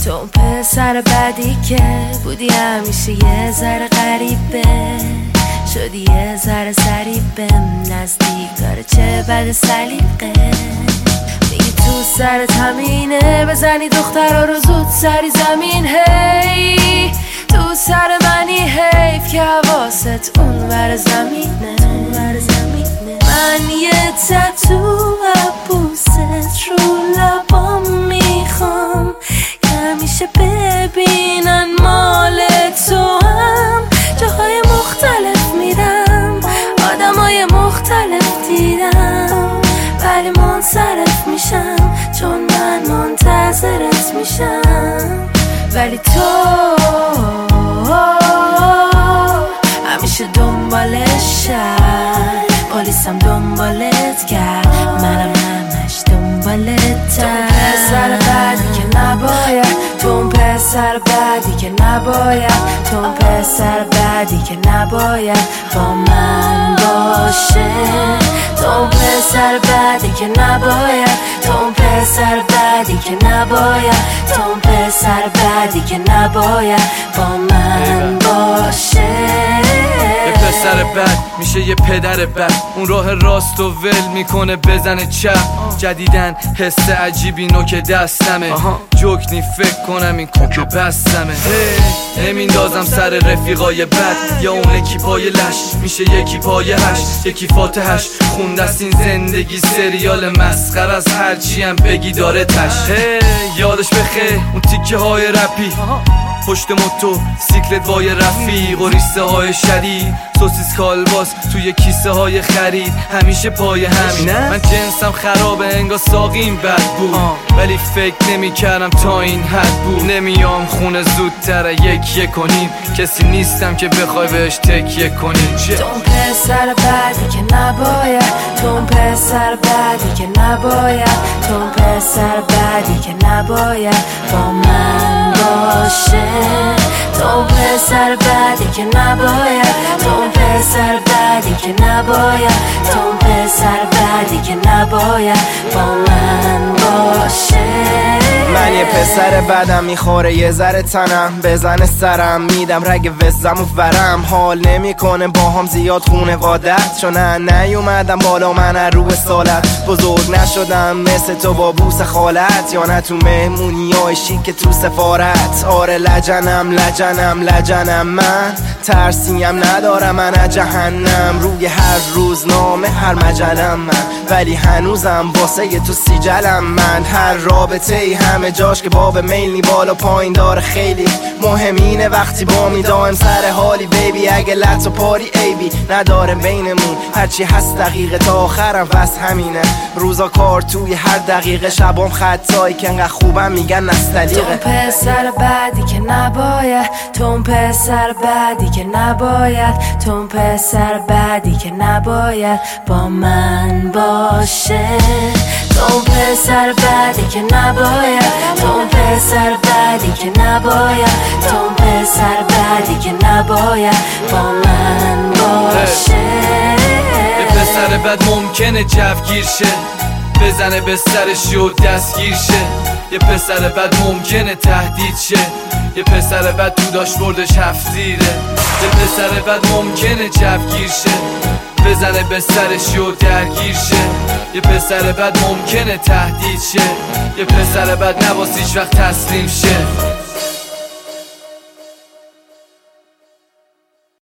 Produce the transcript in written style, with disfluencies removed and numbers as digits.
تو اون پسر بدی که بودی همیشه یه ذره غریبه، شدی یه ذره سریبم نزدیک داره چه بد سلیقه. میگی تو سرت همینه بزنی دخترها رو زود سری زمین. هی تو سر منی حیف که حواست اون ور زمینه. من یه تتو عبوست رو لبام میخوام که همیشه ببینن مال تو هم. جاهای مختلف میرم آدمای مختلف دیدم، ولی منصرف میشم چون من منتظرت میشم. ولی تو همیشه دنبالشم، پلیسم دنبالت کرد، منم همش دنبالتم. تو پسر بعدی که نباید، تو پسر بعدی که نباید، تو پسر بعدی که نباید با من باشه. تو پسر بعدی که نباید، تو پسر بعدی که نباید، تو پسر بعدی که نباید با من باشه. یه پسر بد میشه یه پدر بد، اون راه راست و ول میکنه بزنه چپ. جدیدن حس عجیبی نوک دستمه، جوکنی فکر کنم این کوک بستمه. نمیندازم سر رفیقای بد، یا اون یکی پای لش میشه یکی پای هش، یکی فاتحش خوندست این زندگی سریال مسخر از هرچی هم بگی داره تش. یادش بخیر اون تیکه های رپی، پشت موتو سیکلت وای رفیق و ریسه های شدید، سوسیس کالباس توی کیسه های خرید، همیشه پای همین. من جنسم خرابه انگار ساقیم بد بود، ولی فکر نمی کردم تا این حد بود. نمیام خونه زودتر یک کنیم، کسی نیستم که بخوای بهش تکیه کنیم. تو پسر بعدی که نباید، تو پسر بعدی که نباید، تو پسر بعدی که نباید با من باشه. تو پسر بعدی که نباید، تو پسر بعدی که نباید، تو پسر بعدی که نباید با من باشه. من یه پسر بدم میخوره یه ذره تنم، بزنه سرم میدم رگ وزم و ورم. حال نمیکنه با هم زیاد خونوادت، چون نیومدم بالا من رو سالت. بزرگ نشدم مثل تو با بوس خالت، یا نه تو مهمونی های شیک تو سفارت. آره لجنم من ترسیم ندارم من از جهنم. روی هر روزنامه هر مجلم من، ولی هنوزم واسه تو سیجلم من. هر رابطه ای همه جاش که باب میل بالا پایین داره، خیلی مهمینه وقتی با می دایم سر حالی بیبی. اگه لط و پاری ایبی نداره بینمون، هرچی هست دقیقه تا آخرم بس همینه. روزا کار توی هر دقیقه، شبام خطایی که انقدر خوبم میگن نستلیقه. تو پسر بعدی که نباید، تو پسر بعدی که نباید، تو پسر بعدی که نباید با من باشه. تو پسر بعدی که نباید، تو پسر بعدی که نباید، تو پسر بعدی که نباید با من باشه. یه پسر بد ممکنه جوگیر شه، بزنه به سرش و دستگیر شه. یه پسر بد ممکنه تهدید شه، یه پسر بد تو داشبوردش هفتیره. یه پسر بد ممکنه جوگیر شه، بزنه به سرش و درگیر شه. یه پسر بد ممکنه تهدید شه، یه پسر بد نباس هیچ وقت تسلیم شه.